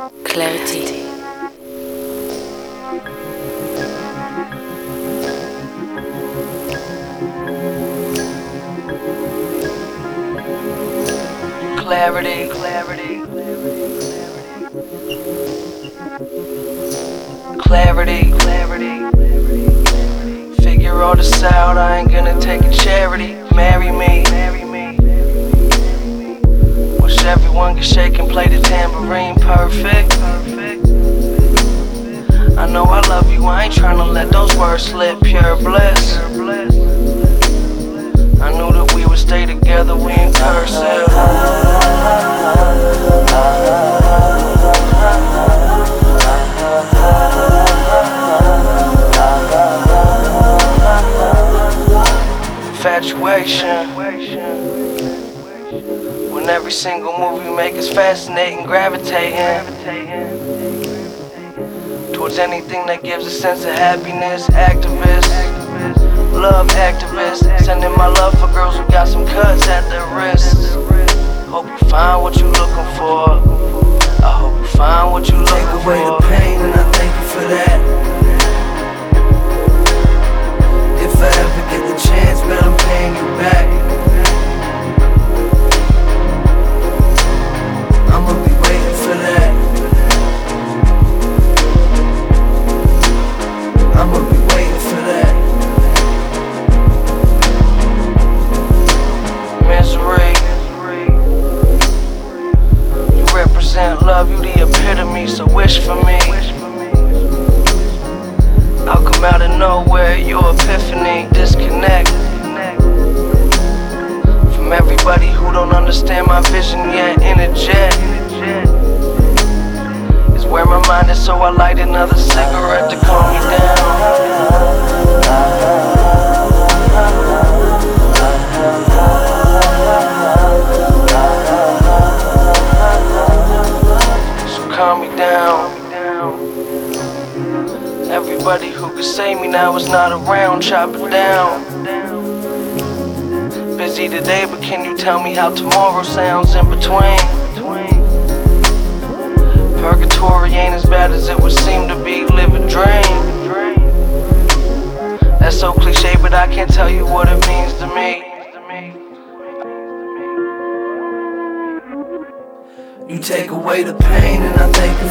Clarity. Clarity, clarity, clarity, clarity. Figure all this out, I ain't gonna take a charity. Marry me, marry me. Wish everyone could shake and play the tambourine perfect. I know I love you, I ain't tryna let those words slip. Pure bliss. I knew that we would stay together, we in cursive. Infatuation. When every single move you make is fascinating, gravitating towards anything that gives a sense of happiness. Activist, love activist, sending my love for girls who got some cuts at their wrists. Hope you find what you looking for. I hope you find what you looking for. Take away the pain and I thank you for that. If I ever get the chance, man, I'm paying you back. I'ma be waiting for that. I'ma be waiting for that. Misery. You represent love, you the epitome, so wish for me. I'll come out of nowhere, your epiphany. Disconnect from everybody who don't understand my vision yet. In a jet is where my mind is, so I light another cigarette to calm me down. Calm me down. Everybody who could save me now is not around. Chop it down. Busy today, but can you tell me how tomorrow sounds in between? Purgatory ain't as bad as it would seem to be. Live a dream. That's so cliche, but I can't tell you what it means to me. You take away the pain and I thank you